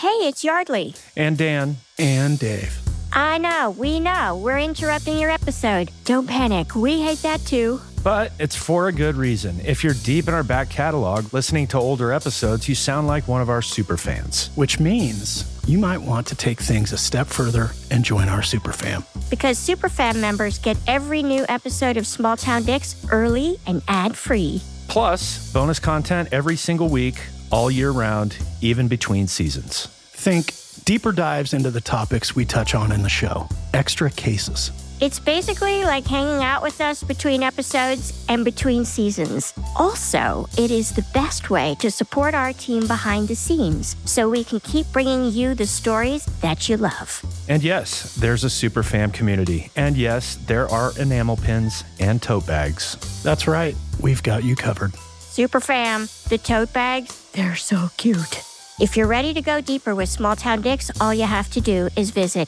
Hey, it's Yardley. And Dan. And Dave. I know, we know. We're interrupting your episode. Don't panic. We hate that too. But it's for a good reason. If you're deep in our back catalog, listening to older episodes, you sound like one of our super fans. Which means you might want to take things a step further and join our super fam. Because super fam members get every new episode of Small Town Dicks early and ad-free. Plus, bonus content every single week, all year round, even between seasons. Think deeper dives into the topics we touch on in the show. Extra cases. It's basically like hanging out with us between episodes and between seasons. Also, it is the best way to support our team behind the scenes so we can keep bringing you the stories that you love. And yes, there's a super fam community. And yes, there are enamel pins and tote bags. That's right. We've got you covered. Super fam, the tote bags, they're so cute. If you're ready to go deeper with Small Town Dicks, all you have to do is visit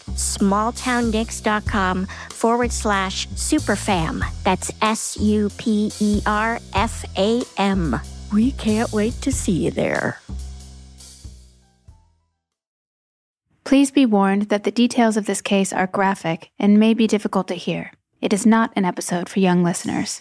smalltowndicks.com/superfam. That's SUPERFAM. We can't wait to see you there. Please be warned that the details of this case are graphic and may be difficult to hear. It is not an episode for young listeners.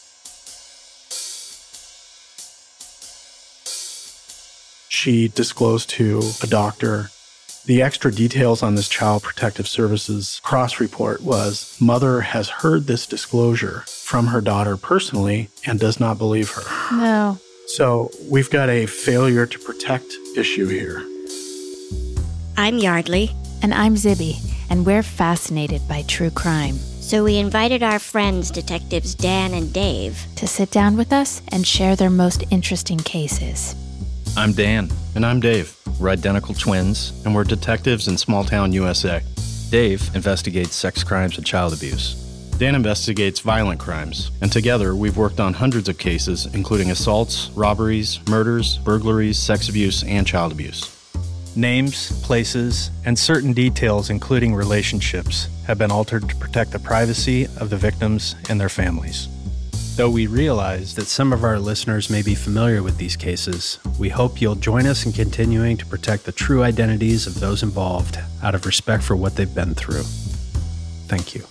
She disclosed to a doctor. The extra details on this Child Protective Services cross report was mother has heard this disclosure from her daughter personally and does not believe her. No. So we've got a failure to protect issue here. I'm Yardley. And I'm Zibby, and we're fascinated by true crime. So we invited our friends, Detectives Dan and Dave, to sit down with us and share their most interesting cases. I'm Dan. And I'm Dave. We're identical twins, and we're detectives in Small Town, USA. Dave investigates sex crimes and child abuse. Dan investigates violent crimes, and together we've worked on hundreds of cases, including assaults, robberies, murders, burglaries, sex abuse, and child abuse. Names, places, and certain details, including relationships, have been altered to protect the privacy of the victims and their families. Though we realize that some of our listeners may be familiar with these cases, we hope you'll join us in continuing to protect the true identities of those involved out of respect for what they've been through. Thank you.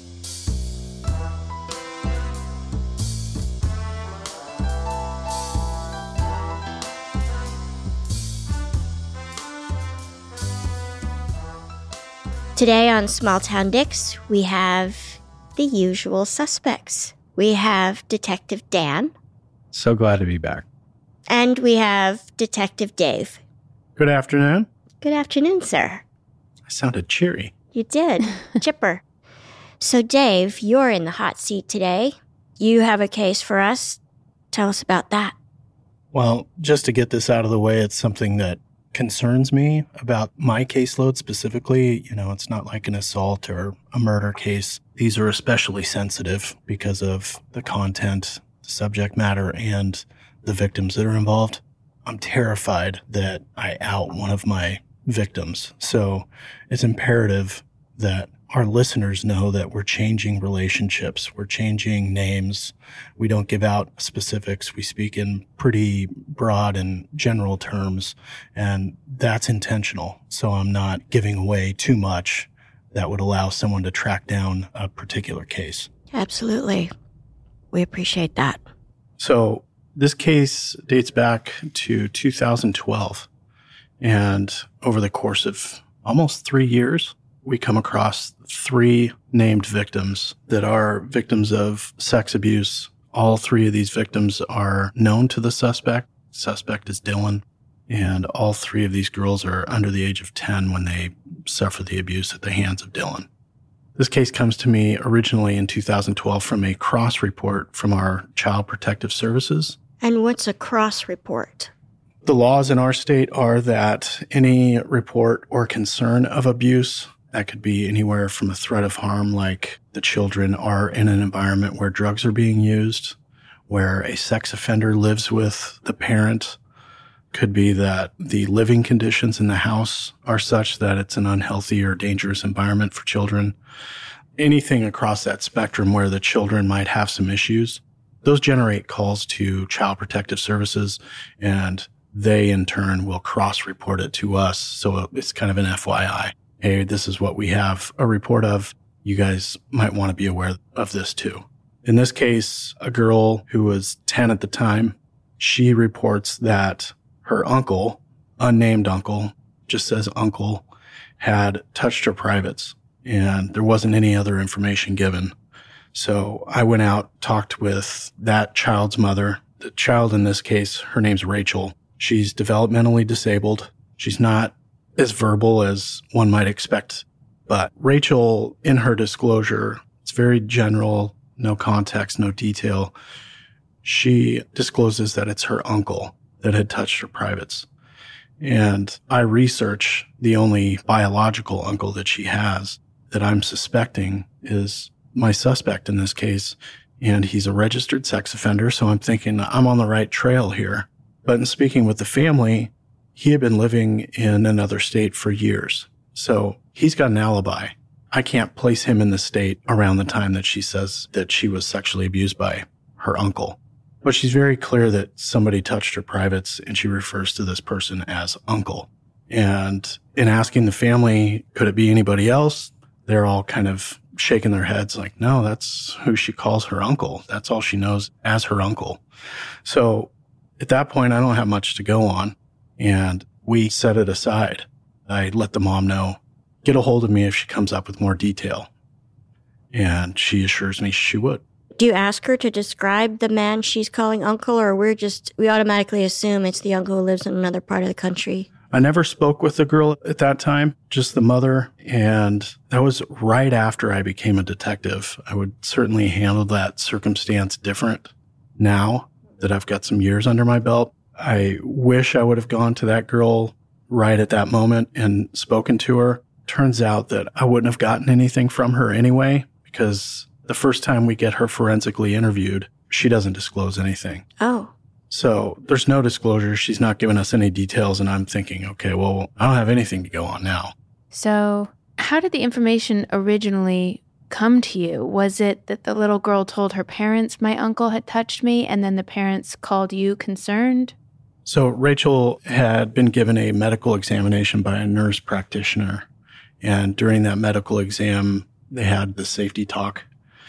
Today on Small Town Dicks, we have the usual suspects. We have Detective Dan. So glad to be back. And we have Detective Dave. Good afternoon. Good afternoon, sir. I sounded cheery. You did. Chipper. So, Dave, you're in the hot seat today. You have a case for us. Tell us about that. Well, just to get this out of the way, it's something that concerns me about my caseload specifically. You know, it's not like an assault or a murder case. These are especially sensitive because of the content, the subject matter, and the victims that are involved. I'm terrified that I out one of my victims. So it's imperative that our listeners know that we're changing relationships. We're changing names. We don't give out specifics. We speak in pretty broad and general terms, and that's intentional. So I'm not giving away too much that would allow someone to track down a particular case. Absolutely. We appreciate that. So this case dates back to 2012, and over the course of almost 3 years, we come across 3 named victims that are victims of sex abuse. All 3 of these victims are known to the suspect. Suspect is Dylan. And all 3 of these girls are under the age of 10 when they suffer the abuse at the hands of Dylan. This case comes to me originally in 2012 from a cross report from our Child Protective Services. And what's a cross report? The laws in our state are that any report or concern of abuse, that could be anywhere from a threat of harm, like the children are in an environment where drugs are being used, where a sex offender lives with the parent, could be that the living conditions in the house are such that it's an unhealthy or dangerous environment for children. Anything across that spectrum where the children might have some issues, those generate calls to Child Protective Services, and they in turn will cross-report it to us. So it's kind of an FYI. Hey, this is what we have a report of. You guys might want to be aware of this too. In this case, a girl who was 10 at the time, she reports that her uncle, unnamed uncle, just says uncle, had touched her privates, and there wasn't any other information given. So I went out, talked with that child's mother. The child in this case, her name's Rachel. She's developmentally disabled. She's not as verbal as one might expect. But Rachel, in her disclosure, it's very general, no context, no detail. She discloses that it's her uncle that had touched her privates. And I research the only biological uncle that she has that I'm suspecting is my suspect in this case. And he's a registered sex offender. So I'm thinking I'm on the right trail here. But in speaking with the family, he had been living in another state for years. So he's got an alibi. I can't place him in the state around the time that she says that she was sexually abused by her uncle. But she's very clear that somebody touched her privates, and she refers to this person as uncle. And in asking the family, could it be anybody else? They're all kind of shaking their heads like, no, that's who she calls her uncle. That's all she knows as her uncle. So at that point, I don't have much to go on, and we set it aside. I let the mom know, get a hold of me if she comes up with more detail. And she assures me she would. Do you ask her to describe the man she's calling uncle, or we automatically assume it's the uncle who lives in another part of the country? I never spoke with the girl at that time, just the mother. And that was right after I became a detective. I would certainly handle that circumstance different now that I've got some years under my belt. I wish I would have gone to that girl right at that moment and spoken to her. Turns out that I wouldn't have gotten anything from her anyway, because the first time we get her forensically interviewed, she doesn't disclose anything. Oh. So there's no disclosure. She's not giving us any details. And I'm thinking, okay, well, I don't have anything to go on now. So how did the information originally come to you? Was it that the little girl told her parents my uncle had touched me, and then the parents called you concerned? So Rachel had been given a medical examination by a nurse practitioner. And during that medical exam, they had the safety talk.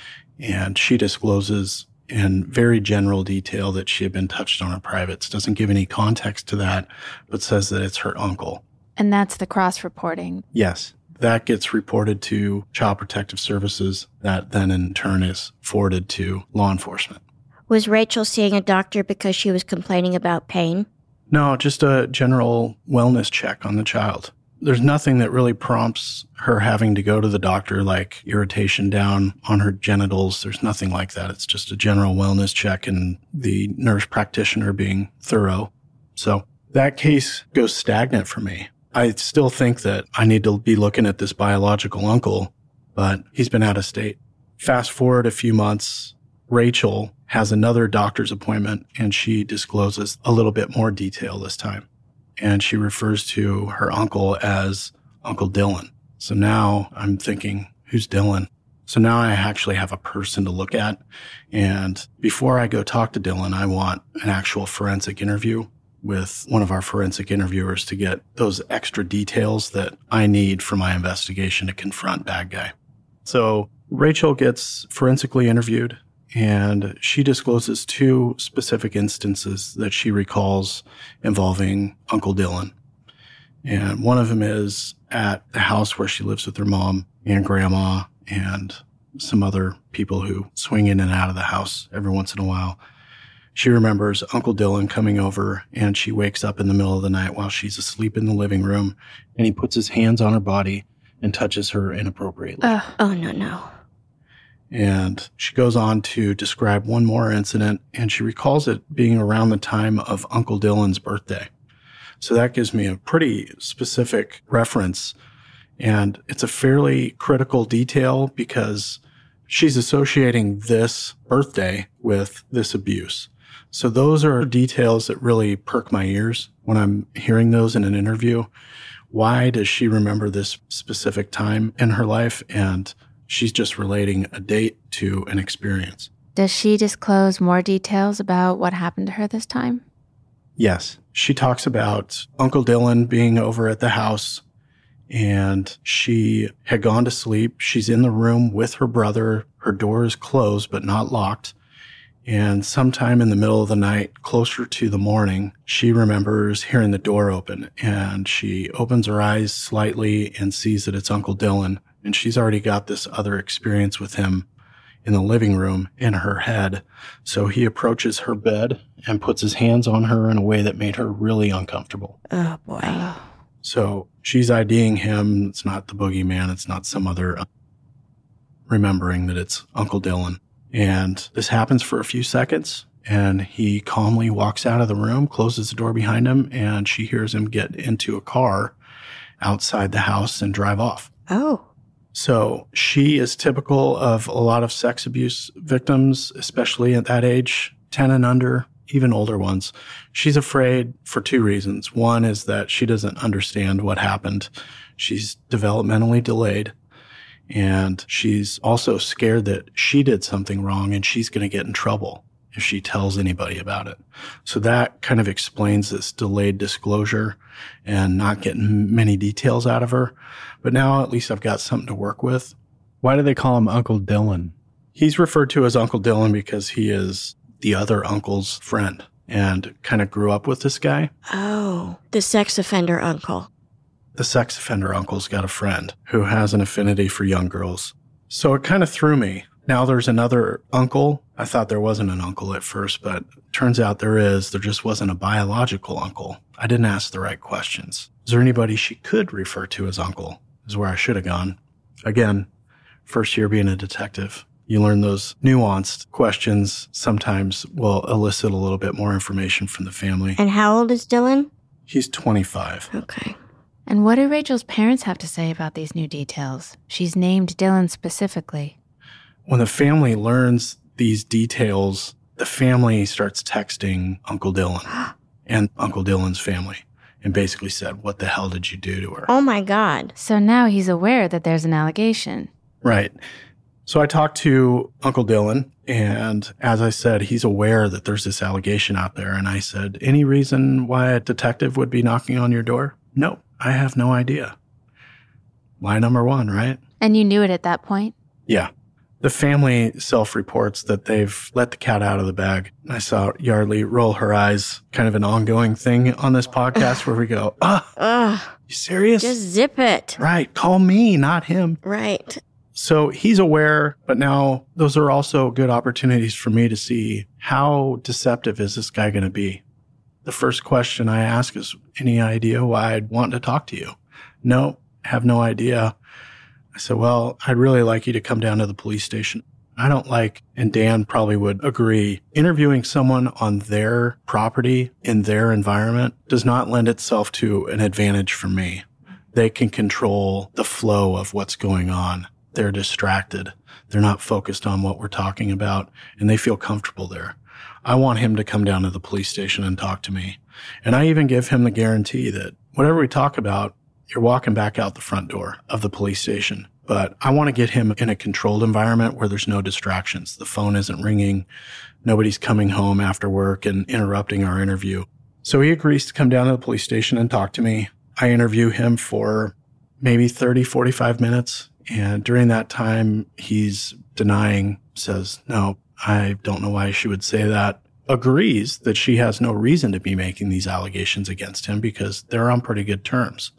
And she discloses in very general detail that she had been touched on her privates. Doesn't give any context to that, but says that it's her uncle. And that's the cross-reporting. Yes. That gets reported to Child Protective Services. That then in turn is forwarded to law enforcement. Was Rachel seeing a doctor because she was complaining about pain? No, just a general wellness check on the child. There's nothing that really prompts her having to go to the doctor, like irritation down on her genitals. There's nothing like that. It's just a general wellness check and the nurse practitioner being thorough. So that case goes stagnant for me. I still think that I need to be looking at this biological uncle, but he's been out of state. Fast forward a few months, Rachel has another doctor's appointment, and she discloses a little bit more detail this time. And she refers to her uncle as Uncle Dylan. So now I'm thinking, who's Dylan? So now I actually have a person to look at. And before I go talk to Dylan, I want an actual forensic interview with one of our forensic interviewers to get those extra details that I need for my investigation to confront bad guy. So Rachel gets forensically interviewed, and she discloses two specific instances that she recalls involving Uncle Dylan. And one of them is at the house where she lives with her mom and grandma and some other people who swing in and out of the house every once in a while. She remembers Uncle Dylan coming over, and she wakes up in the middle of the night while she's asleep in the living room, and he puts his hands on her body and touches her inappropriately. Oh, no. And she goes on to describe one more incident, and she recalls it being around the time of Uncle Dylan's birthday. So that gives me a pretty specific reference, and it's a fairly critical detail because she's associating this birthday with this abuse. So those are details that really perk my ears when I'm hearing those in an interview. Why does she remember this specific time in her life? And she's just relating a date to an experience. Does she disclose more details about what happened to her this time? Yes. She talks about Uncle Dylan being over at the house, and she had gone to sleep. She's in the room with her brother. Her door is closed but not locked. And sometime in the middle of the night, closer to the morning, she remembers hearing the door open, and she opens her eyes slightly and sees that it's Uncle Dylan. And she's already got this other experience with him in the living room in her head. So he approaches her bed and puts his hands on her in a way that made her really uncomfortable. Oh, boy. So she's IDing him. It's not the boogeyman. It's not some other, remembering that it's Uncle Dylan. And this happens for a few seconds, and he calmly walks out of the room, closes the door behind him, and she hears him get into a car outside the house and drive off. Oh. So she is typical of a lot of sex abuse victims, especially at that age, 10 and under, even older ones. She's afraid for two reasons. One is that she doesn't understand what happened. She's developmentally delayed. And she's also scared that she did something wrong and she's going to get in trouble if she tells anybody about it. So that kind of explains this delayed disclosure and not getting many details out of her. But now at least I've got something to work with. Why do they call him Uncle Dylan? He's referred to as Uncle Dylan because he is the other uncle's friend and kind of grew up with this guy. Oh, the sex offender uncle. The sex offender uncle's got a friend who has an affinity for young girls. So it kind of threw me. Now there's another uncle. I thought there wasn't an uncle at first, but turns out there is. There just wasn't a biological uncle. I didn't ask the right questions. Is there anybody she could refer to as uncle? Is where I should have gone. Again, first year being a detective. You learn those nuanced questions sometimes will elicit a little bit more information from the family. And how old is Dylan? He's 25. Okay. And what do Rachel's parents have to say about these new details? She's named Dylan specifically. When the family learns these details, the family starts texting Uncle Dylan and Uncle Dylan's family and basically said, what the hell did you do to her? Oh, my God. So now he's aware that there's an allegation. Right. So I talked to Uncle Dylan, and as I said, he's aware that there's this allegation out there. And I said, any reason why a detective would be knocking on your door? No, I have no idea. Lie number one, right? And you knew it at that point? Yeah. The family self-reports that they've let the cat out of the bag. I saw Yardley roll her eyes, kind of an ongoing thing on this podcast where we go, you serious? Just zip it. Right. Call me, not him. Right. So he's aware, but now those are also good opportunities for me to see how deceptive is this guy going to be. The first question I ask is, any idea why I'd want to talk to you? No, have no idea. I said, well, I'd really like you to come down to the police station. I don't like, and Dan probably would agree, interviewing someone on their property in their environment does not lend itself to an advantage for me. They can control the flow of what's going on. They're distracted. They're not focused on what we're talking about, and they feel comfortable there. I want him to come down to the police station and talk to me. And I even give him the guarantee that whatever we talk about, you're walking back out the front door of the police station. But I want to get him in a controlled environment where there's no distractions. The phone isn't ringing. Nobody's coming home after work and interrupting our interview. So he agrees to come down to the police station and talk to me. I interview him for maybe 30, 45 minutes. And during that time, he's denying, says, no, I don't know why she would say that. Agrees that she has no reason to be making these allegations against him because they're on pretty good terms.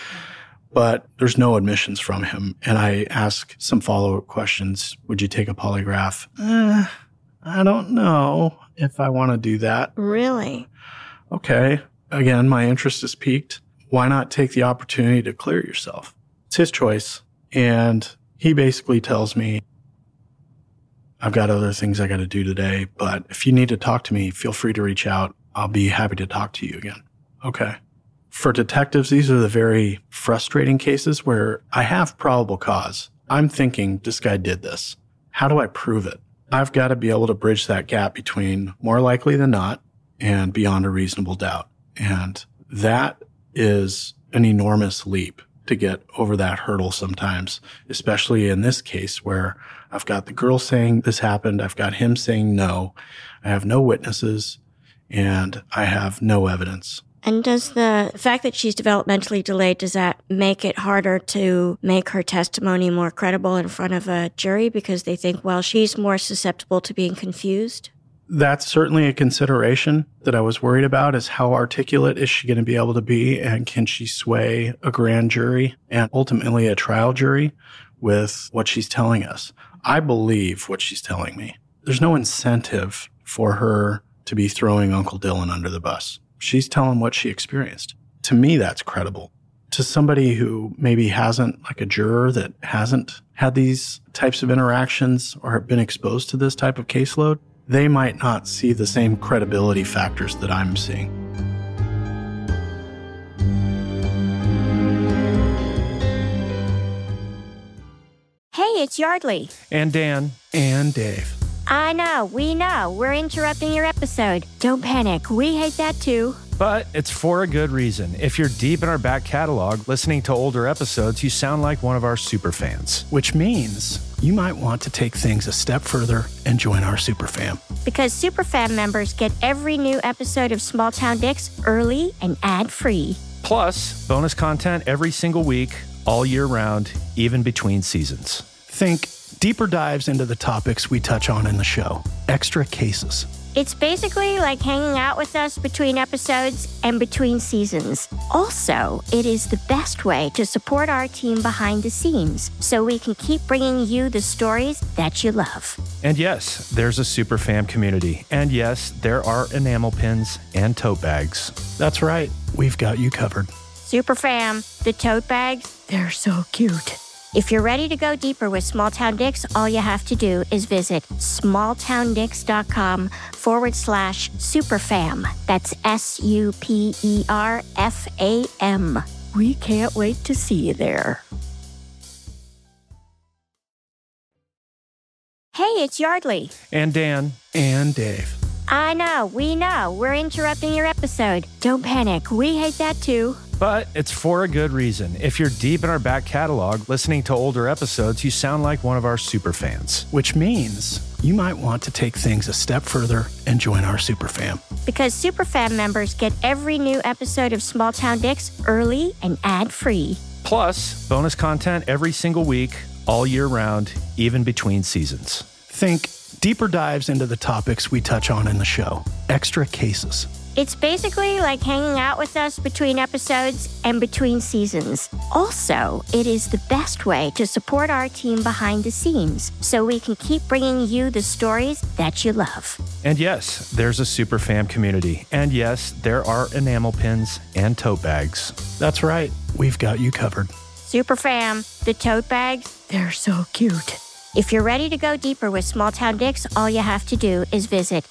But there's no admissions from him. And I ask some follow-up questions. Would you take a polygraph? I don't know if I want to do that. Really? Okay. Again, my interest is piqued. Why not take the opportunity to clear yourself? It's his choice. And he basically tells me, I've got other things I got to do today, but if you need to talk to me, feel free to reach out. I'll be happy to talk to you again. Okay. For detectives, these are the very frustrating cases where I have probable cause. I'm thinking this guy did this. How do I prove it? I've got to be able to bridge that gap between more likely than not and beyond a reasonable doubt. And that is an enormous leap to get over that hurdle sometimes, especially in this case where I've got the girl saying this happened. I've got him saying no. I have no witnesses and I have no evidence. And does the fact that she's developmentally delayed, does that make it harder to make her testimony more credible in front of a jury because they think, well, she's more susceptible to being confused? That's certainly a consideration that I was worried about, is how articulate is she going to be able to be, and can she sway a grand jury and ultimately a trial jury with what she's telling us? I believe what she's telling me. There's no incentive for her to be throwing Uncle Dylan under the bus. She's telling what she experienced. To me, that's credible. To somebody who maybe hasn't, like a juror that hasn't had these types of interactions or been exposed to this type of caseload, they might not see the same credibility factors that I'm seeing. Hey, it's Yardley. And Dan. And Dave. I know, we know. We're interrupting your episode. Don't panic. We hate that too. But it's for a good reason. If you're deep in our back catalog, listening to older episodes, you sound like one of our super fans. Which means you might want to take things a step further and join our super fam. Because super fam members get every new episode of Small Town Dicks early and ad-free. Plus, bonus content every single week, all year round, even between seasons. Think deeper dives into the topics we touch on in the show. Extra cases. It's basically like hanging out with us between episodes and between seasons. Also, it is the best way to support our team behind the scenes so we can keep bringing you the stories that you love. And yes, there's a super fam community. And yes, there are enamel pins and tote bags. That's right. We've got you covered. Super fam, the tote bags, they're so cute. If you're ready to go deeper with Small Town Dicks, all you have to do is visit smalltowndicks.com/superfam. That's SUPERFAM. We can't wait to see you there. Hey, it's Yardley. And Dan. And Dave. I know, we know. We're interrupting your episode. Don't panic. We hate that too. But it's for a good reason. If you're deep in our back catalog, listening to older episodes, you sound like one of our super fans. Which means you might want to take things a step further and join our super fam. Because super fam members get every new episode of Small Town Dicks early and ad-free. Plus, bonus content every single week, all year round, even between seasons. Think deeper dives into the topics we touch on in the show. Extra cases. It's basically like hanging out with us between episodes and between seasons. Also, it is the best way to support our team behind the scenes so we can keep bringing you the stories that you love. And yes, there's a super fam community. And yes, there are enamel pins and tote bags. That's right. We've got you covered. Super fam, the tote bags, they're so cute. If you're ready to go deeper with Small Town Dicks, all you have to do is visit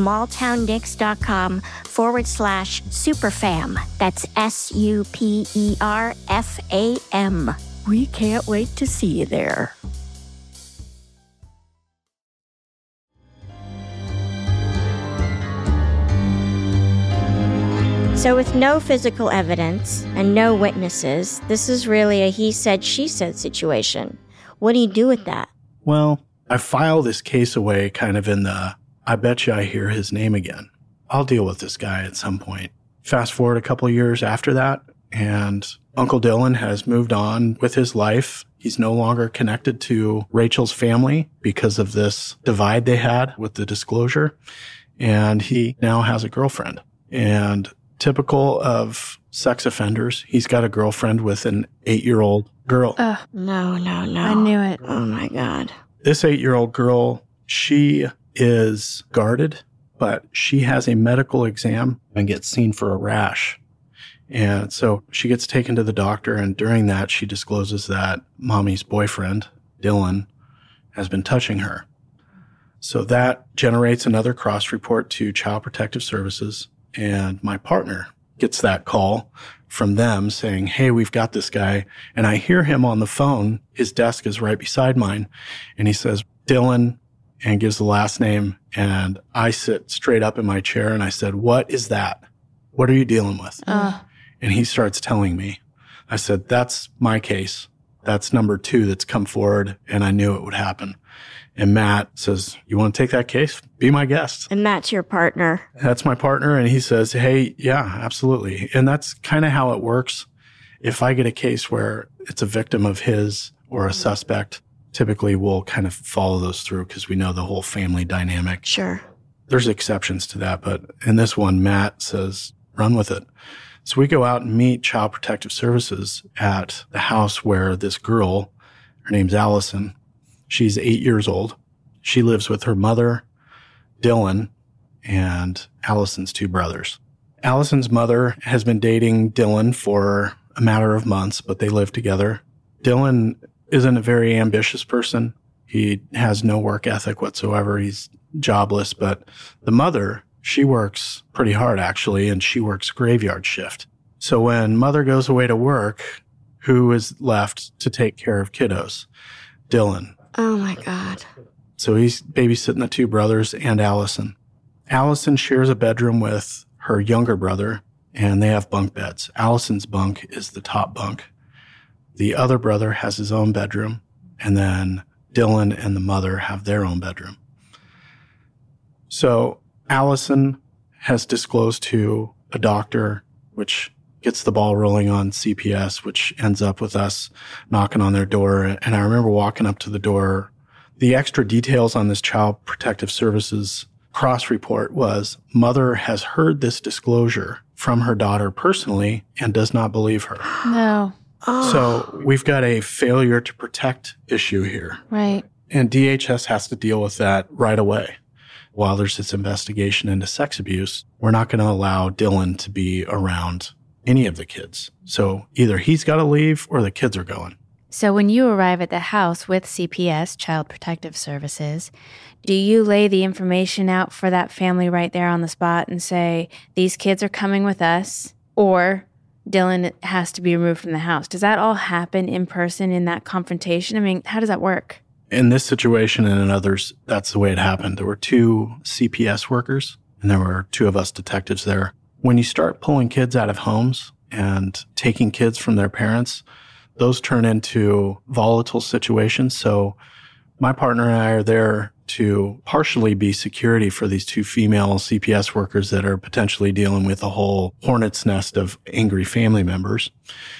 smalltowndicks.com/superfam. That's SUPERFAM. We can't wait to see you there. So with no physical evidence and no witnesses, this is really a he said, she said situation. What do you do with that? Well, I file this case away kind of in the, I bet you I hear his name again. I'll deal with this guy at some point. Fast forward a couple of years after that, and Uncle Dylan has moved on with his life. He's no longer connected to Rachel's family because of this divide they had with the disclosure. And he now has a girlfriend. And typical of sex offenders, he's got a girlfriend with an 8-year-old girl. No. I knew it. Oh, my God. This 8-year-old girl, she is guarded, but she has a medical exam and gets seen for a rash. And so she gets taken to the doctor, and during that, she discloses that mommy's boyfriend, Dylan, has been touching her. So that generates another cross report to Child Protective Services, and my partner gets that call from them saying, hey, we've got this guy. And I hear him on the phone. His desk is right beside mine. And he says, Dylan, and gives the last name. And I sit straight up in my chair and I said, what is that? What are you dealing with? And he starts telling me. I said, that's my case. That's number 2 that's come forward, and I knew it would happen. And Matt says, you want to take that case? Be my guest. And Matt's your partner. That's my partner. And he says, hey, yeah, absolutely. And that's kind of how it works. If I get a case where it's a victim of his or a suspect, typically we'll kind of follow those through because we know the whole family dynamic. Sure. There's exceptions to that. But in this one, Matt says, run with it. So we go out and meet Child Protective Services at the house where this girl, her name's Allison, she's 8 years old. She lives with her mother, Dylan, and Allison's 2 brothers. Allison's mother has been dating Dylan for a matter of months, but they live together. Dylan isn't a very ambitious person. He has no work ethic whatsoever. He's jobless, but the mother, she works pretty hard actually, and she works graveyard shift. So when mother goes away to work, who is left to take care of kiddos? Dylan. Oh my God. So he's babysitting the 2 brothers and Allison. Allison shares a bedroom with her younger brother, and they have bunk beds. Allison's bunk is the top bunk. The other brother has his own bedroom, and then Dylan and the mother have their own bedroom. So Allison has disclosed to a doctor, which gets the ball rolling on CPS, which ends up with us knocking on their door. And I remember walking up to the door. The extra details on this Child Protective Services cross report was mother has heard this disclosure from her daughter personally and does not believe her. No. Oh. So we've got a failure to protect issue here. Right. And DHS has to deal with that right away. While there's this investigation into sex abuse, we're not going to allow Dylan to be around any of the kids. So either he's got to leave or the kids are going. So when you arrive at the house with CPS, Child Protective Services, do you lay the information out for that family right there on the spot and say, these kids are coming with us, or Dylan has to be removed from the house? Does that all happen in person in that confrontation? I mean, how does that work? In this situation and in others, that's the way it happened. There were 2 CPS workers and there were 2 of us detectives there. When you start pulling kids out of homes and taking kids from their parents, those turn into volatile situations. So my partner and I are there to partially be security for these 2 female CPS workers that are potentially dealing with a whole hornet's nest of angry family members.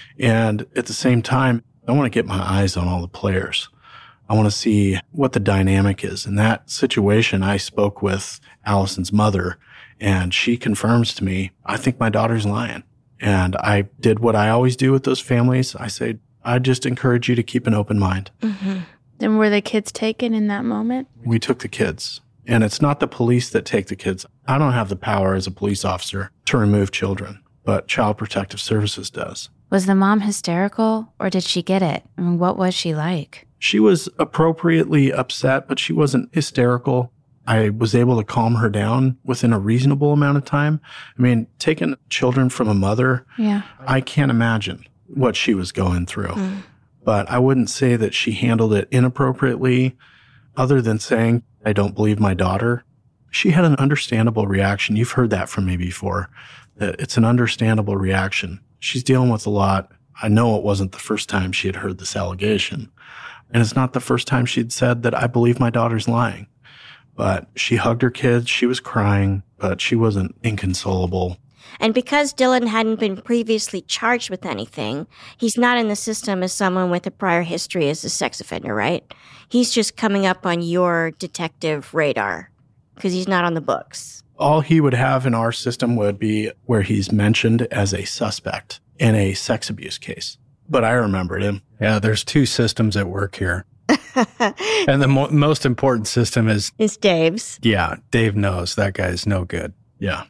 And at the same time, I want to get my eyes on all the players. I want to see what the dynamic is. In that situation, I spoke with Allison's mother, and she confirms to me, I think my daughter's lying. And I did what I always do with those families. I say, I just encourage you to keep an open mind. Mm-hmm. Then were the kids taken in that moment? We took the kids. And it's not the police that take the kids. I don't have the power as a police officer to remove children, but Child Protective Services does. Was the mom hysterical, or did she get it? I mean, what was she like? She was appropriately upset, but she wasn't hysterical. I was able to calm her down within a reasonable amount of time. I mean, taking children from a mother, I can't imagine what she was going through. But I wouldn't say that she handled it inappropriately, other than saying, I don't believe my daughter. She had an understandable reaction. You've heard that from me before, that it's an understandable reaction. She's dealing with a lot. I know it wasn't the first time she had heard this allegation. And it's not the first time she'd said that I believe my daughter's lying. But she hugged her kids. She was crying, but she wasn't inconsolable. And because Dylan hadn't been previously charged with anything, he's not in the system as someone with a prior history as a sex offender, right? He's just coming up on your detective radar because he's not on the books. All he would have in our system would be where he's mentioned as a suspect in a sex abuse case. But I remembered him. Yeah, there's 2 systems at work here. And the most important system is Dave's. Yeah, Dave knows that guy's no good. Yeah.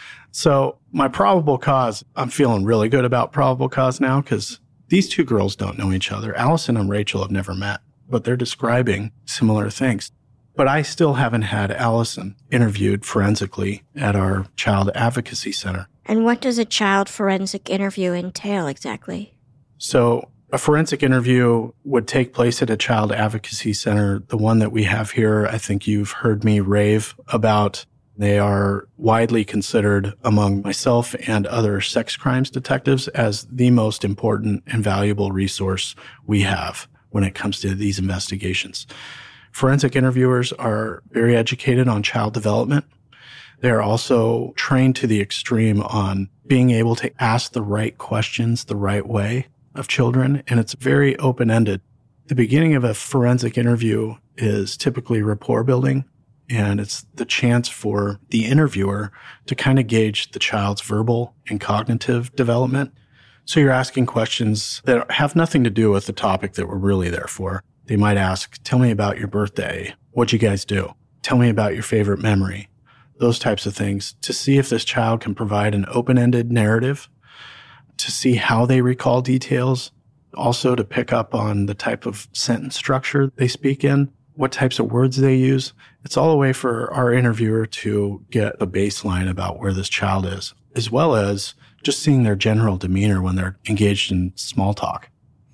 So my probable cause, I'm feeling really good about probable cause now because these 2 girls don't know each other. Allison and Rachel have never met, but they're describing similar things. But I still haven't had Allison interviewed forensically at our child advocacy center. And what does a child forensic interview entail exactly? So a forensic interview would take place at a child advocacy center. The one that we have here, I think you've heard me rave about. They are widely considered among myself and other sex crimes detectives as the most important and valuable resource we have when it comes to these investigations. Forensic interviewers are very educated on child development. They're also trained to the extreme on being able to ask the right questions the right way of children, and it's very open-ended. The beginning of a forensic interview is typically rapport building, and it's the chance for the interviewer to kind of gauge the child's verbal and cognitive development. So you're asking questions that have nothing to do with the topic that we're really there for. They might ask, tell me about your birthday. What'd you guys do? Tell me about your favorite memory. Those types of things to see if this child can provide an open-ended narrative, to see how they recall details, also to pick up on the type of sentence structure they speak in, what types of words they use. It's all a way for our interviewer to get a baseline about where this child is, as well as just seeing their general demeanor when they're engaged in small talk.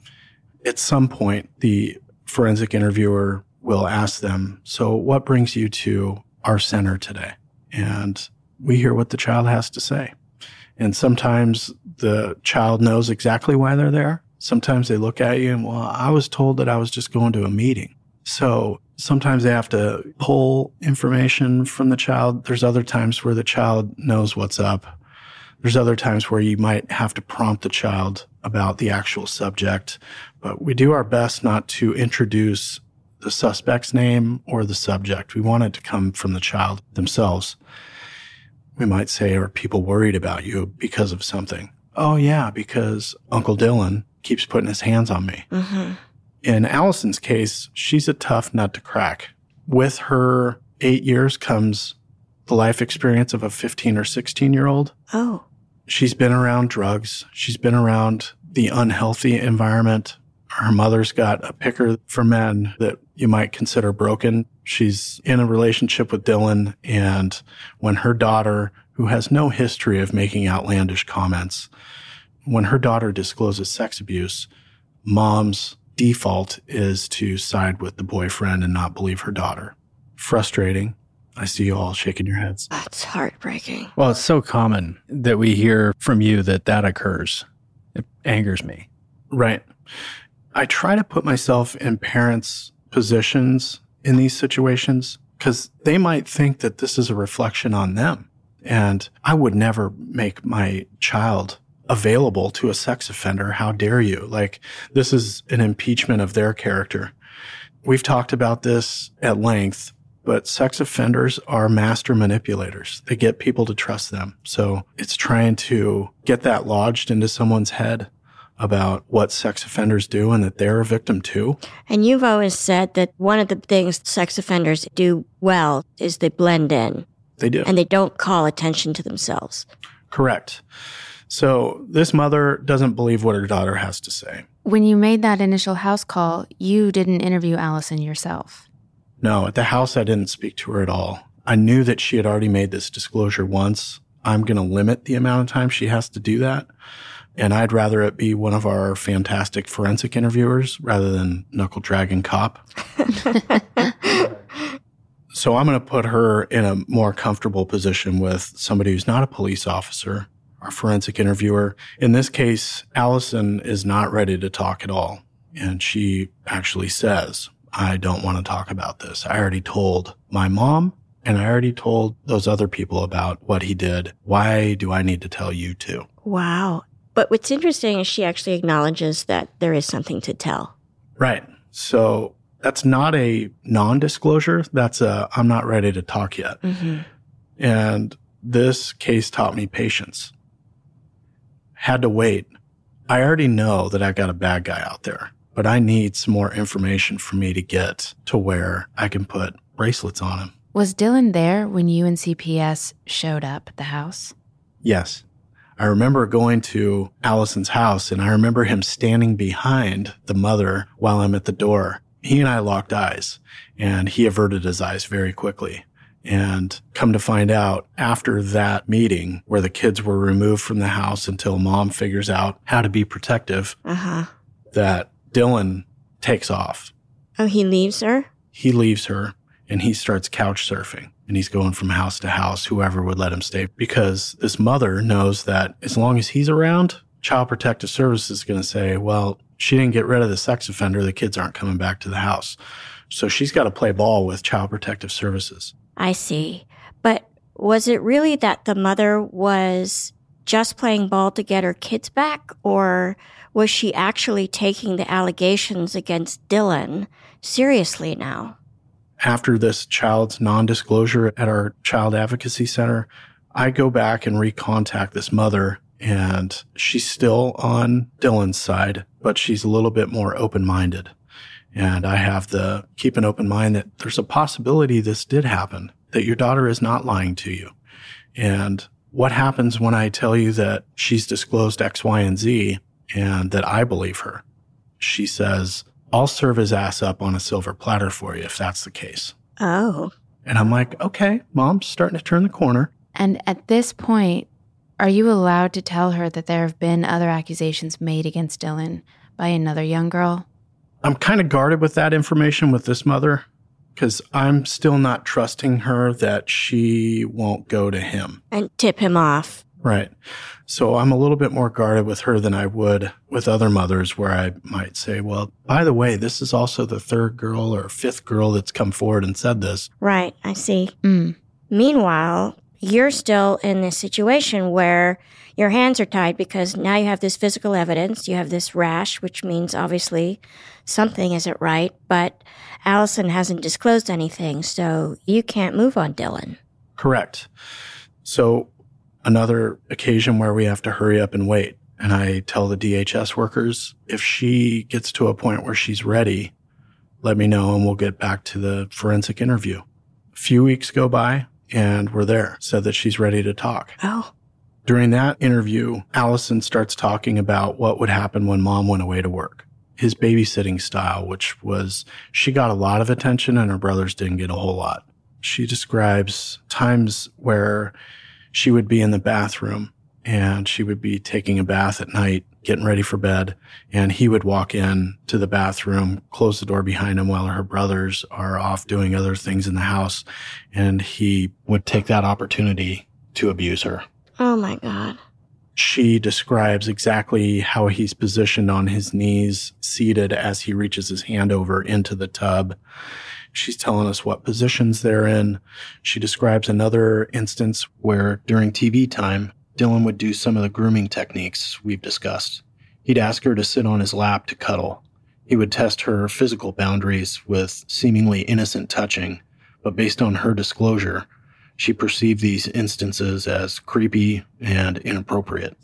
At some point, the forensic interviewer will ask them, so what brings you to our center today? And we hear what the child has to say. And sometimes the child knows exactly why they're there. Sometimes they look at you and, well, I was told that I was just going to a meeting. So sometimes they have to pull information from the child. There's other times where the child knows what's up. There's other times where you might have to prompt the child about the actual subject. But we do our best not to introduce the suspect's name or the subject. We want it to come from the child themselves. We might say, are people worried about you because of something? Oh, yeah, because Uncle Dylan keeps putting his hands on me. Mm-hmm. In Allison's case, she's a tough nut to crack. With her 8 years comes the life experience of a 15 or 16-year-old. Oh. She's been around drugs. She's been around the unhealthy environment. Her mother's got a picker for men that you might consider broken. She's in a relationship with Dylan, and when her daughter, who has no history of making outlandish comments, when her daughter discloses sex abuse, mom's default is to side with the boyfriend and not believe her daughter. Frustrating. I see you all shaking your heads. That's heartbreaking. Well, it's so common that we hear from you that occurs. It angers me. Right. I try to put myself in parents' positions in these situations because they might think that this is a reflection on them. And I would never make my child available to a sex offender. How dare you? Like, this is an impeachment of their character. We've talked about this at length, but sex offenders are master manipulators. They get people to trust them. So it's trying to get that lodged into someone's head about what sex offenders do and that they're a victim too. And you've always said that one of the things sex offenders do well is they blend in. They do. And they don't call attention to themselves. Correct. So this mother doesn't believe what her daughter has to say. When you made that initial house call, you didn't interview Allison yourself. No, at the house, I didn't speak to her at all. I knew that she had already made this disclosure once. I'm going to limit the amount of time she has to do that. And I'd rather it be one of our fantastic forensic interviewers rather than knuckle dragging cop. So I'm going to put her in a more comfortable position with somebody who's not a police officer, our forensic interviewer. In this case, Allison is not ready to talk at all. And she actually says, I don't want to talk about this. I already told my mom and I already told those other people about what he did. Why do I need to tell you too? Wow. But what's interesting is she actually acknowledges that there is something to tell. Right. So that's not a non-disclosure. That's a, I'm not ready to talk yet. Mm-hmm. And this case taught me patience. Had to wait. I already know that I got a bad guy out there, but I need some more information for me to get to where I can put bracelets on him. Was Dylan there when you and CPS showed up at the house? Yes. I remember going to Allison's house, and I remember him standing behind the mother while I'm at the door. He and I locked eyes, and he averted his eyes very quickly. And come to find out, after that meeting where the kids were removed from the house until mom figures out how to be protective, that Dylan takes off. Oh, he leaves her? He leaves her, and he starts couch surfing. and he's going from house to house, whoever would let him stay, because this mother knows that as long as he's around, Child Protective Services is going to say, well, she didn't get rid of the sex offender. The kids aren't coming back to the house. So she's got to play ball with Child Protective Services. I see. But was it really that the mother was just playing ball to get her kids back, or was she actually taking the allegations against Dylan seriously now? After this child's non-disclosure at our Child Advocacy Center, I go back and recontact this mother, and she's still on Dylan's side, but she's a little bit more open-minded. And I have to keep an open mind that there's a possibility this did happen, that your daughter is not lying to you. And what happens when I tell you that she's disclosed X, Y, and Z and that I believe her? She says, I'll serve his ass up on a silver platter for you if that's the case. Oh. And I'm like, okay, Mom's starting to turn the corner. And at this point, are you allowed to tell her that there have been other accusations made against Dylan by another young girl? I'm kind of guarded with that information with this mother because I'm still not trusting her that she won't go to him. And tip him off. Right. So I'm a little bit more guarded with her than I would with other mothers where I might say, well, by the way, this is also the third girl or fifth girl that's come forward and said this. Right. I see. Meanwhile, you're still in this situation where your hands are tied because now you have this physical evidence. You have this rash, which means obviously something isn't right, but Allison hasn't disclosed anything, so you can't move on Dylan. Correct. So another occasion where we have to hurry up and wait. And I tell the DHS workers, if she gets to a point where she's ready, let me know and we'll get back to the forensic interview. A few weeks go by and we're there, said that she's ready to talk. Oh. During that interview, Allison starts talking about what would happen when Mom went away to work. His babysitting style, which was she got a lot of attention and her brothers didn't get a whole lot. She describes times where she would be in the bathroom and she would be taking a bath at night, getting ready for bed, and he would walk in to the bathroom, close the door behind him while her brothers are off doing other things in the house, and he would take that opportunity to abuse her. Oh, my God. She describes exactly how he's positioned on his knees, seated as he reaches his hand over into the tub. She's telling us what positions they're in. She describes another instance where during TV time, Dylan would do some of the grooming techniques we've discussed. He'd ask her to sit on his lap to cuddle. He would test her physical boundaries with seemingly innocent touching, but based on her disclosure, she perceived these instances as creepy and inappropriate.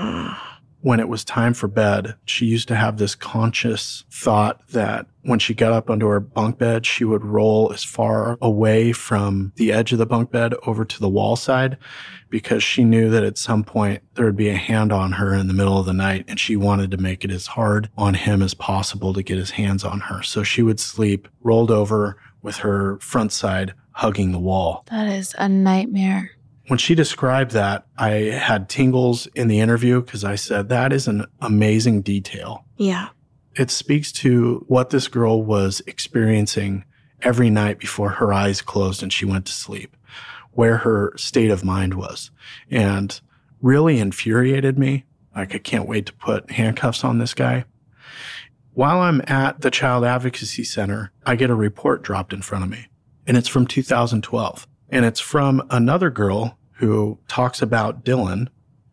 When it was time for bed, she used to have this conscious thought that when she got up onto her bunk bed, she would roll as far away from the edge of the bunk bed over to the wall side because she knew that at some point there would be a hand on her in the middle of the night and she wanted to make it as hard on him as possible to get his hands on her. So she would sleep rolled over with her front side hugging the wall. That is a nightmare. When she described that, I had tingles in the interview because I said, that is an amazing detail. Yeah. It speaks to what this girl was experiencing every night before her eyes closed and she went to sleep, where her state of mind was, and really infuriated me. Like, I can't wait to put handcuffs on this guy. While I'm at the Child Advocacy Center, I get a report dropped in front of me, and it's from 2012. And it's from another girl who talks about Dylan.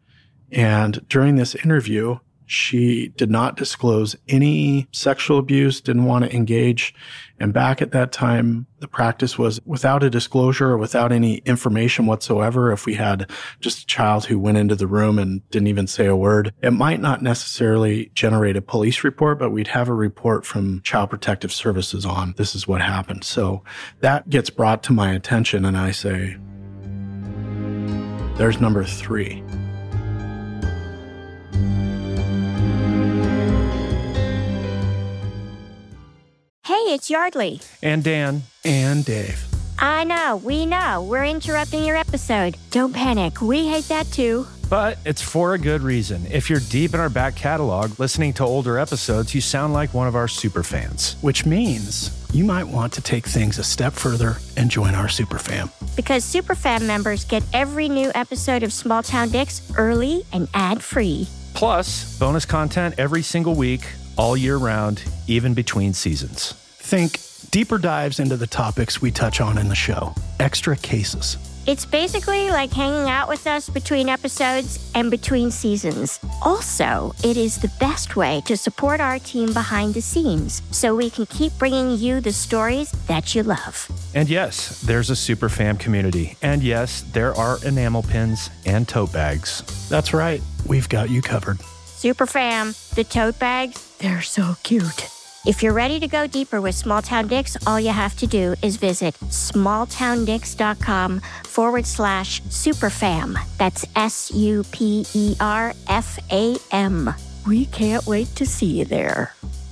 And during this interview, she did not disclose any sexual abuse, didn't want to engage. And back at that time, the practice was without a disclosure or without any information whatsoever. If we had just a child who went into the room and didn't even say a word, it might not necessarily generate a police report, but we'd have a report from Child Protective Services on this is what happened. So that gets brought to my attention and I say, there's number 3. Hey, it's Yardley. And Dan. And Dave. I know, we know. We're interrupting your episode. Don't panic. We hate that too. But it's for a good reason. If you're deep in our back catalog, listening to older episodes, you sound like one of our super fans. Which means you might want to take things a step further and join our Superfam. Because Superfam members get every new episode of Small Town Dicks early and ad-free. Plus, bonus content every single week, all year round, even between seasons. Think deeper dives into the topics we touch on in the show. Extra cases. It's basically like hanging out with us between episodes and between seasons. Also, it is the best way to support our team behind the scenes so we can keep bringing you the stories that you love. And yes, there's a Superfam community. And yes, there are enamel pins and tote bags. That's right. We've got you covered. Superfam, the tote bags, they're so cute. If you're ready to go deeper with Small Town Dicks, all you have to do is visit smalltowndicks.com/superfam. That's SUPERFAM. We can't wait to see you there.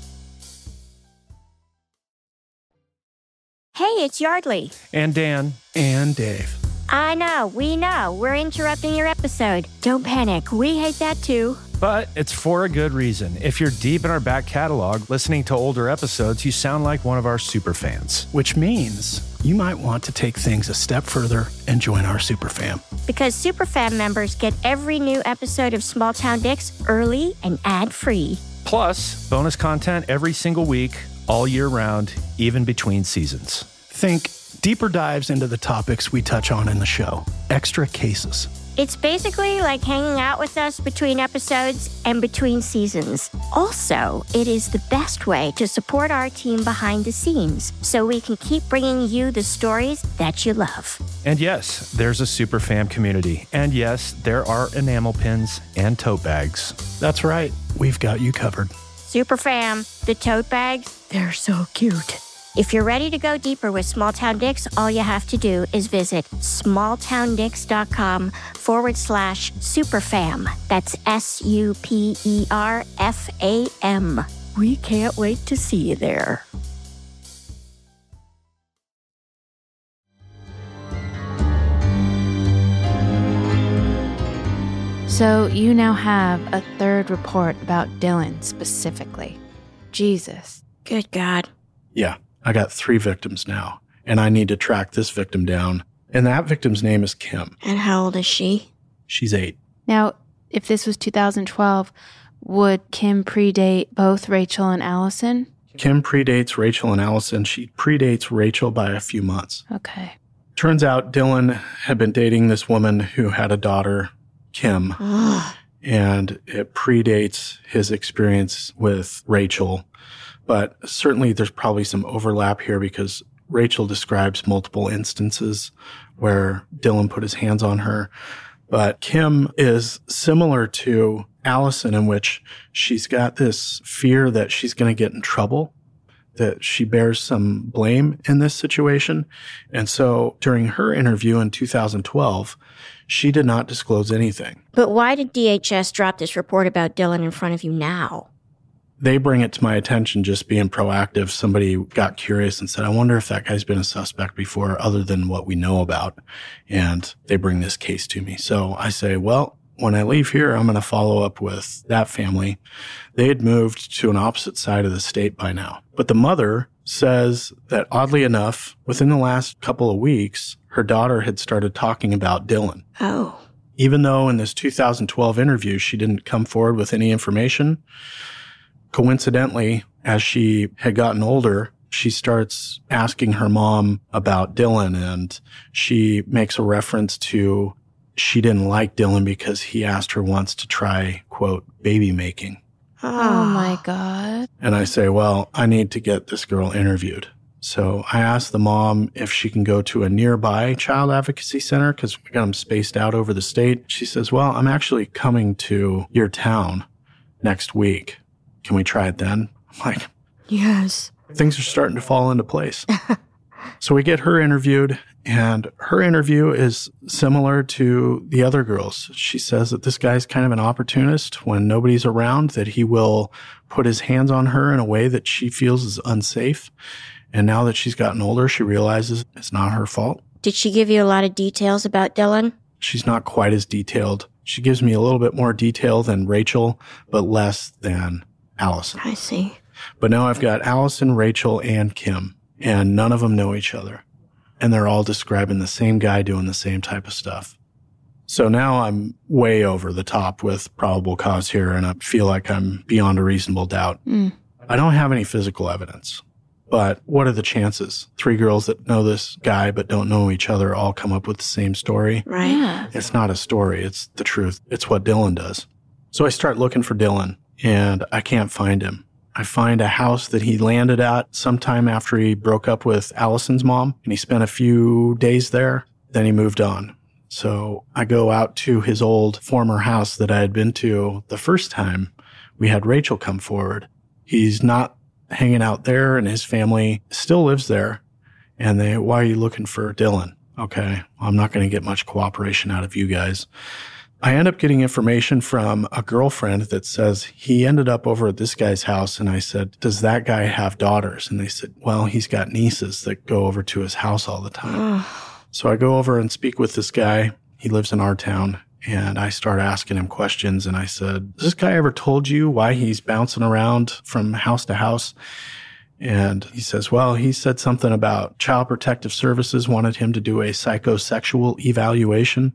Hey, it's Yardley. And Dan. And Dave. I know, we know. We're interrupting your episode. Don't panic. We hate that too. But it's for a good reason. If you're deep in our back catalog, listening to older episodes, you sound like one of our super fans. Which means you might want to take things a step further and join our Superfam. Because Superfam members get every new episode of Small Town Dicks early and ad-free. Plus, bonus content every single week, all year round, even between seasons. Think deeper dives into the topics we touch on in the show. Extra cases. It's basically like hanging out with us between episodes and between seasons. Also, it is the best way to support our team behind the scenes so we can keep bringing you the stories that you love. And yes, there's a Superfam community. And yes, there are enamel pins and tote bags. That's right. We've got you covered. Superfam, the tote bags, they're so cute. If you're ready to go deeper with Small Town Dicks, all you have to do is visit smalltowndicks.com/superfam. That's SUPERFAM. We can't wait to see you there. So you now have a third report about Dylan specifically. Jesus. Good God. Yeah. I got 3 victims now, and I need to track this victim down. And that victim's name is Kim. And how old is she? She's 8. Now, if this was 2012, would Kim predate both Rachel and Allison? Kim predates Rachel and Allison. She predates Rachel by a few months. Okay. Turns out Dylan had been dating this woman who had a daughter, Kim, and it predates his experience with Rachel. But certainly there's probably some overlap here because Rachel describes multiple instances where Dylan put his hands on her. But Kim is similar to Allison in which she's got this fear that she's going to get in trouble, that she bears some blame in this situation. And so during her interview in 2012, she did not disclose anything. But why did DHS drop this report about Dylan in front of you now? They bring it to my attention just being proactive. Somebody got curious and said, I wonder if that guy's been a suspect before other than what we know about. And they bring this case to me. So I say, well, when I leave here, I'm going to follow up with that family. They had moved to an opposite side of the state by now. But the mother says that oddly enough, within the last couple of weeks, her daughter had started talking about Dylan. Oh. Even though in this 2012 interview, she didn't come forward with any information. Coincidentally, as she had gotten older, she starts asking her mom about Dylan, and she makes a reference to she didn't like Dylan because he asked her once to try, quote, baby making. Oh my God. And I say, well, I need to get this girl interviewed. So I asked the mom if she can go to a nearby child advocacy center because we got them spaced out over the state. She says, well, I'm actually coming to your town next week. Can we try it then? I'm like, yes. Things are starting to fall into place. So we get her interviewed, and her interview is similar to the other girls. She says that this guy's kind of an opportunist. When nobody's around, that he will put his hands on her in a way that she feels is unsafe. And now that she's gotten older, she realizes it's not her fault. Did she give you a lot of details about Dylan? She's not quite as detailed. She gives me a little bit more detail than Rachel, but less than Allison. I see. But now I've got Allison, Rachel, and Kim. and none of them know each other. And they're all describing the same guy doing the same type of stuff. So now I'm way over the top with probable cause here, and I feel like I'm beyond a reasonable doubt. I don't have any physical evidence, but what are the chances? 3 girls that know this guy but don't know each other all come up with the same story. Right. Yeah. It's not a story. It's the truth. It's what Dylan does. So I start looking for Dylan, and I can't find him. I find a house that he landed at sometime after he broke up with Allison's mom, and he spent a few days there. Then he moved on. So I go out to his old former house that I had been to the first time we had Rachel come forward. He's not hanging out there, and his family still lives there. And why are you looking for Dylan? Okay, I'm not going to get much cooperation out of you guys. I end up getting information from a girlfriend that says he ended up over at this guy's house. And I said, does that guy have daughters? And they said, well, he's got nieces that go over to his house all the time. So I go over and speak with this guy. He lives in our town. And I start asking him questions. And I said, has this guy ever told you why he's bouncing around from house to house? And he says, well, he said something about Child Protective Services wanted him to do a psychosexual evaluation,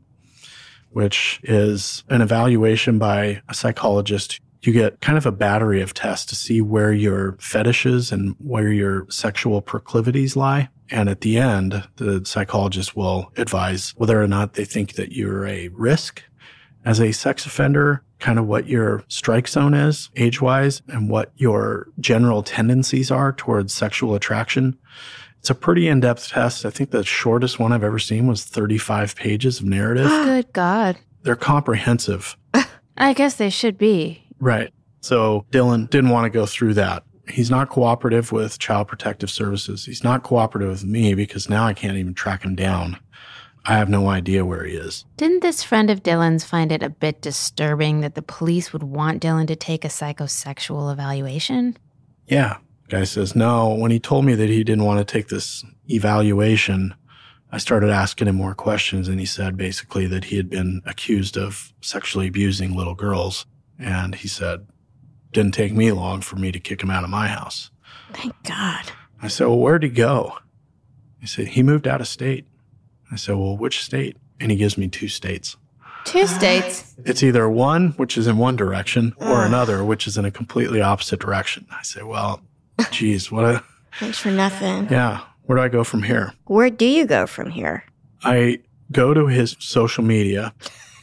which is an evaluation by a psychologist. You get kind of a battery of tests to see where your fetishes and where your sexual proclivities lie. And at the end, the psychologist will advise whether or not they think that you're a risk as a sex offender, kind of what your strike zone is age-wise, and what your general tendencies are towards sexual attraction. It's a pretty in-depth test. I think the shortest one I've ever seen was 35 pages of narrative. Good God. They're comprehensive. I guess they should be. Right. So Dylan didn't want to go through that. He's not cooperative with Child Protective Services. He's not cooperative with me because now I can't even track him down. I have no idea where he is. Didn't this friend of Dylan's find it a bit disturbing that the police would want Dylan to take a psychosexual evaluation? Yeah. Guy says, no. When he told me that he didn't want to take this evaluation, I started asking him more questions, and he said basically that he had been accused of sexually abusing little girls. And he said, didn't take me long for me to kick him out of my house. Thank God. I said, well, where'd he go? He said, he moved out of state. I said, well, which state? And he gives me 2 states. 2 states? It's either one, which is in one direction, or another, which is in a completely opposite direction. I say, well, geez, what a... Thanks for nothing. Yeah. Where do I go from here? Where do you go from here? I go to his social media.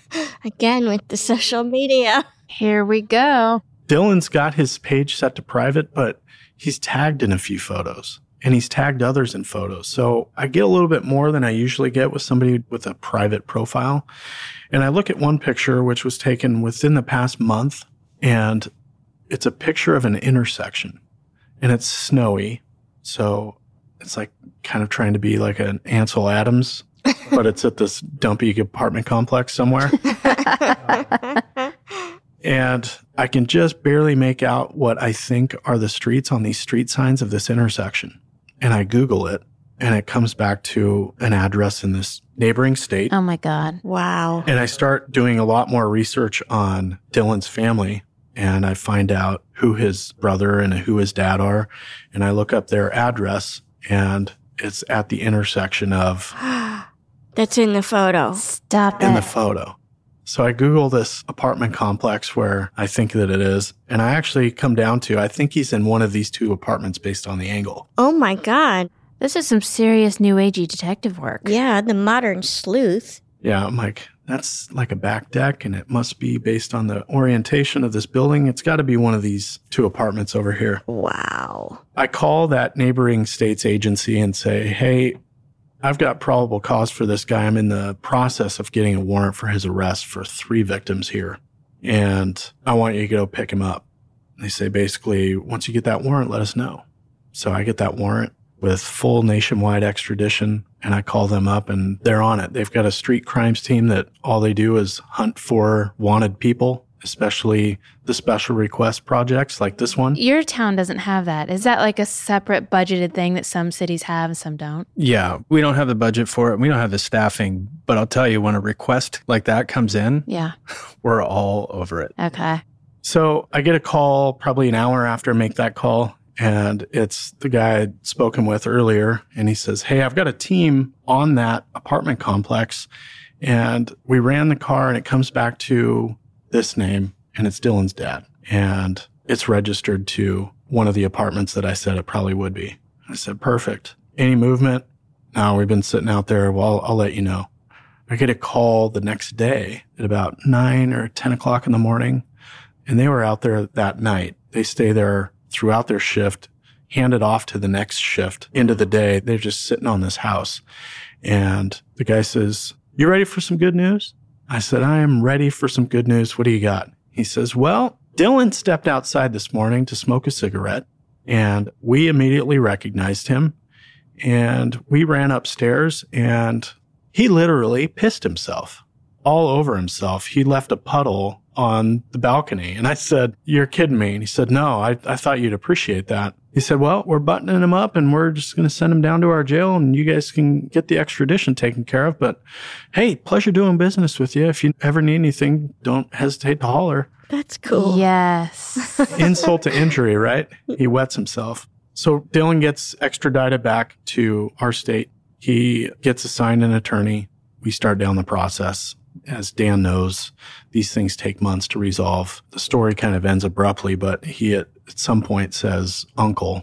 Again with the social media. Here we go. Dylan's got his page set to private, but he's tagged in a few photos, and he's tagged others in photos. So I get a little bit more than I usually get with somebody with a private profile. And I look at one picture, which was taken within the past month, and it's a picture of an intersection, and it's snowy. So it's like kind of trying to be like an Ansel Adams, but it's at this dumpy apartment complex somewhere. And I can just barely make out what I think are the streets on these street signs of this intersection. And I Google it, and it comes back to an address in this neighboring state. Oh, my God. Wow. And I start doing a lot more research on Dylan's family, and I find out who his brother and who his dad are. And I look up their address, and it's at the intersection of... That's in the photo. Stop it. In the photo. So I Google this apartment complex where I think that it is, and I actually come down to, I think he's in one of these 2 apartments based on the angle. Oh my God. This is some serious new agey detective work. Yeah, the modern sleuth. Yeah, I'm like, that's like a back deck, and it must be based on the orientation of this building. It's got to be one of these 2 apartments over here. Wow. I call that neighboring state's agency and say, hey, I've got probable cause for this guy. I'm in the process of getting a warrant for his arrest for 3 victims here, and I want you to go pick him up. They say, basically, once you get that warrant, let us know. So I get that warrant with full nationwide extradition, and I call them up, and they're on it. They've got a street crimes team that all they do is hunt for wanted people, especially the special request projects like this one. Your town doesn't have that. Is that like a separate budgeted thing that some cities have and some don't? Yeah, we don't have the budget for it. We don't have the staffing. But I'll tell you, when a request like that comes in, Yeah. we're all over it. Okay. So I get a call probably an hour after I make that call, And it's the guy I'd spoken with earlier. And he says, hey, I've got a team on that apartment complex. And we ran the car and it comes back to this name and it's Dylan's dad. And it's registered to one of the apartments that I said it probably would be. I said, perfect. Any movement? No, we've been sitting out there. Well, I'll let you know. I get a call the next day at about 9 or 10 o'clock in the morning. And they were out there that night. They stay there throughout their shift, hand it off to the next shift into the day. They're just sitting on this house. And the guy says, you ready for some good news? I said, I am ready for some good news. What do you got? He says, well, Dylan stepped outside this morning to smoke a cigarette and we immediately recognized him and we ran upstairs and he literally pissed himself all over himself. He left a puddle on the balcony. And I said, you're kidding me. And he said, no, I thought you'd appreciate that. He said, well, we're buttoning him up and we're just going to send him down to our jail and you guys can get the extradition taken care of. But hey, pleasure doing business with you. If you ever need anything, don't hesitate to holler. That's cool. Yes. Insult to injury, right? He wets himself. So Dylan gets extradited back to our state. He gets assigned an attorney. We start down the process. As Dan knows, these things take months to resolve. The story kind of ends abruptly, but he at some point says, uncle.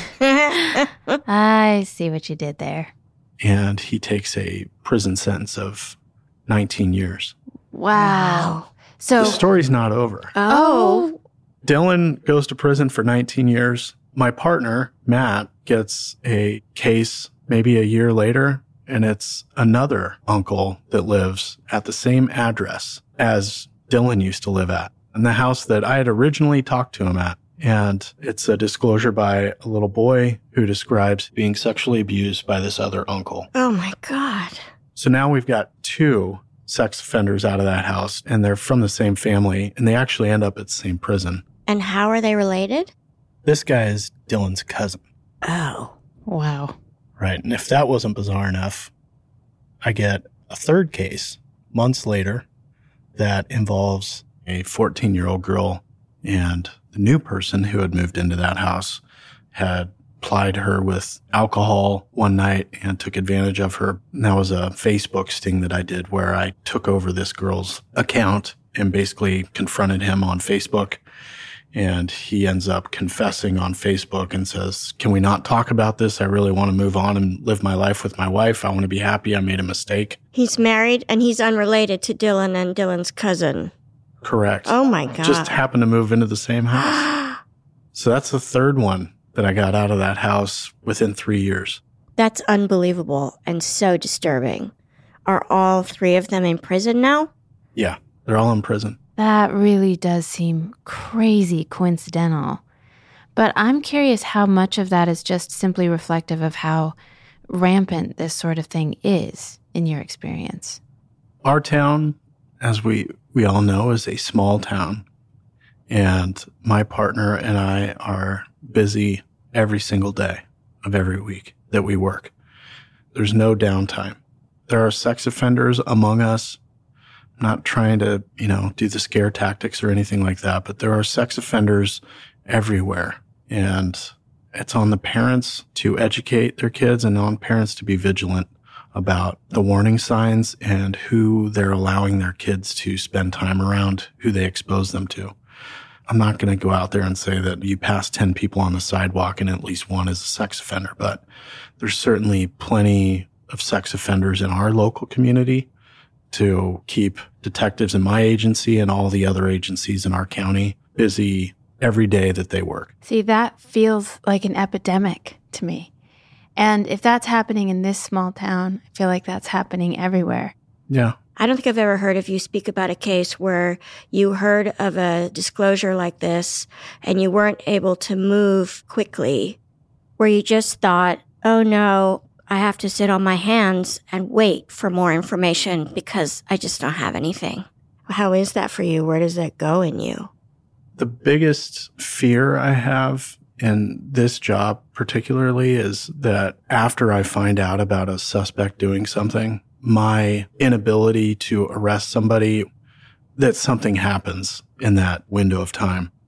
I see what you did there. And he takes a prison sentence of 19 years. Wow. So The story's not over. Oh. Dylan goes to prison for 19 years. My partner, Matt, gets a case maybe a year later, and it's another uncle that lives at the same address as Dylan used to live at, in the house that I had originally talked to him at. And it's a disclosure by a little boy who describes being sexually abused by this other uncle. Oh, my God. So now we've got 2 sex offenders out of that house, and they're from the same family, and they actually end up at the same prison. And how are they related? This guy is Dylan's cousin. Oh. Wow. Right. And if that wasn't bizarre enough, I get a third case months later that involves a 14-year-old girl, and the new person who had moved into that house had plied her with alcohol one night and took advantage of her. And that was a Facebook sting that I did where I took over this girl's account and basically confronted him on Facebook. And he ends up confessing on Facebook and says, can we not talk about this? I really want to move on and live my life with my wife. I want to be happy. I made a mistake. He's married and he's unrelated to Dylan and Dylan's cousin. Correct. Oh, my God. Just happened to move into the same house. So that's the third one that I got out of that house within 3 years. That's unbelievable and so disturbing. Are all 3 of them in prison now? Yeah, they're all in prison. That really does seem crazy coincidental. But I'm curious how much of that is just simply reflective of how rampant this sort of thing is in your experience. Our town, as we all know, is a small town. And my partner and I are busy every single day of every week that we work. There's no downtime. There are sex offenders among us. I'm not trying to, do the scare tactics or anything like that, but there are sex offenders everywhere. And it's on the parents to educate their kids and on parents to be vigilant about the warning signs and who they're allowing their kids to spend time around, who they expose them to. I'm not going to go out there and say that you pass 10 people on the sidewalk and at least one is a sex offender, but there's certainly plenty of sex offenders in our local community to keep detectives in my agency and all the other agencies in our county busy every day that they work. See, that feels like an epidemic to me. And if that's happening in this small town, I feel like that's happening everywhere. Yeah. I don't think I've ever heard of you speak about a case where you heard of a disclosure like this and you weren't able to move quickly, where you just thought, oh no, I have to sit on my hands and wait for more information because I just don't have anything. How is that for you? Where does that go in you? The biggest fear I have in this job particularly is that after I find out about a suspect doing something, my inability to arrest somebody, that something happens in that window of time.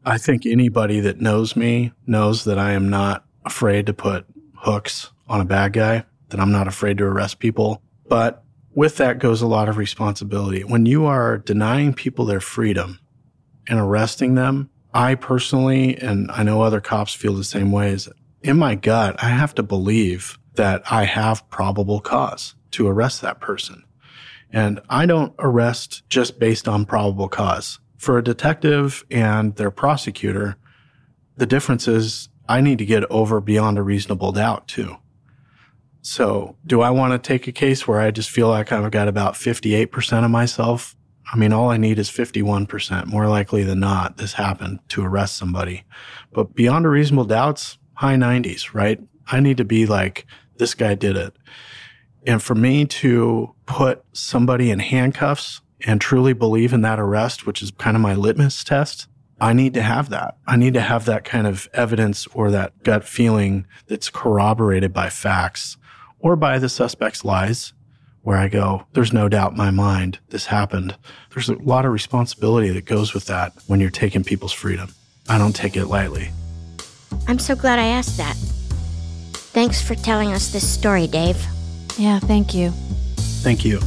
I think anybody that knows me knows that I am not afraid to put hooks on a bad guy, that I'm not afraid to arrest people. But with that goes a lot of responsibility. When you are denying people their freedom and arresting them, I personally, and I know other cops feel the same way, is in my gut, I have to believe that I have probable cause to arrest that person. And I don't arrest just based on probable cause. For a detective and their prosecutor, the difference is I need to get over beyond a reasonable doubt too. So do I want to take a case where I just feel like I've got about 58% of myself? I mean, all I need is 51%. More likely than not, this happened to arrest somebody. But beyond a reasonable doubt's high 90s, right? I need to be like, this guy did it. And for me to put somebody in handcuffs and truly believe in that arrest, which is kind of my litmus test, I need to have that. I need to have that kind of evidence or that gut feeling that's corroborated by facts or by the suspect's lies, where I go, there's no doubt in my mind this happened. There's a lot of responsibility that goes with that when you're taking people's freedom. I don't take it lightly. I'm so glad I asked that. Thanks for telling us this story, Dave. Yeah, thank you. Thank you.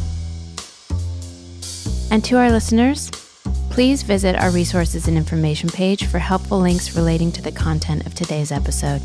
And to our listeners, please visit our resources and information page for helpful links relating to the content of today's episode.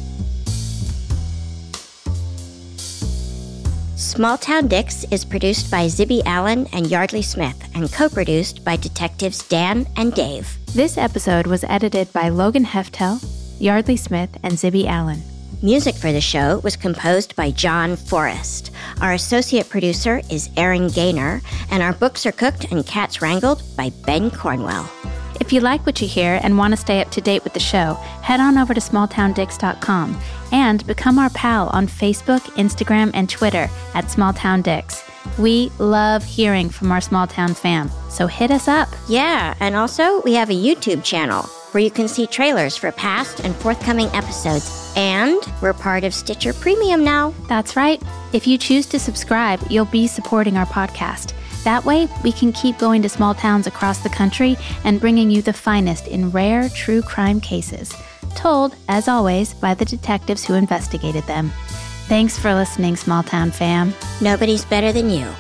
Small Town Dicks is produced by Zibby Allen and Yardley Smith and co-produced by detectives Dan and Dave. This episode was edited by Logan Heftel, Yardley Smith, and Zibby Allen. Music for the show was composed by John Forrest. Our associate producer is Aaron Gaynor, and our books are cooked and cats wrangled by Ben Cornwell. If you like what you hear and want to stay up to date with the show, head on over to smalltowndicks.com and become our pal on Facebook, Instagram, and Twitter at SmallTownDicks. We love hearing from our Small Town fam, so hit us up. Yeah, and also we have a YouTube channel where you can see trailers for past and forthcoming episodes. And we're part of Stitcher Premium now. That's right. If you choose to subscribe, you'll be supporting our podcast. That way, we can keep going to small towns across the country and bringing you the finest in rare true crime cases, told, as always, by the detectives who investigated them. Thanks for listening, Small Town fam. Nobody's better than you.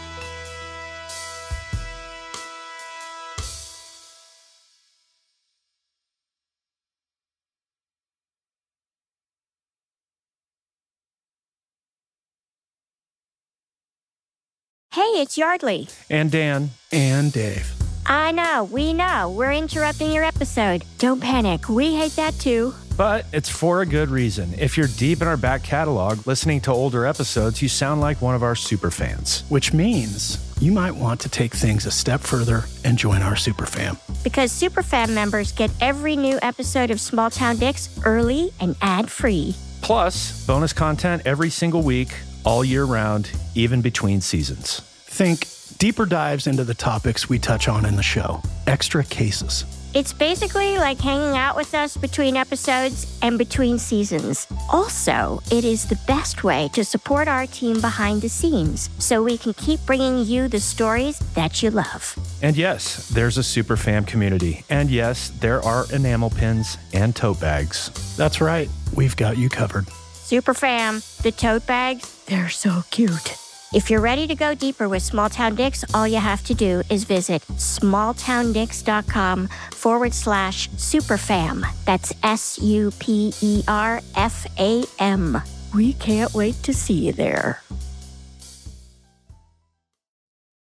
Hey, it's Yardley. And Dan. And Dave. I know, we know. We're interrupting your episode. Don't panic. We hate that too. But it's for a good reason. If you're deep in our back catalog, listening to older episodes, you sound like one of our super fans. Which means you might want to take things a step further and join our super fam. Because super fam members get every new episode of Small Town Dicks early and ad-free. Plus, bonus content every single week, all year round, even between seasons. Think deeper dives into the topics we touch on in the show. Extra cases. It's basically like hanging out with us between episodes and between seasons. Also, it is the best way to support our team behind the scenes so we can keep bringing you the stories that you love. And yes, there's a super fam community. And yes, there are enamel pins and tote bags. That's right. We've got you covered. Super fam, the tote bags, they're so cute. If you're ready to go deeper with Small Town Dicks, all you have to do is visit smalltowndicks.com/superfam. That's SUPERFAM. We can't wait to see you there.